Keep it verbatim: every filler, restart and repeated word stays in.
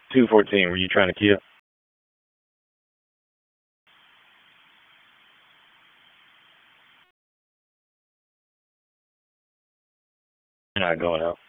two fourteen, were you trying to kill? You're not going out.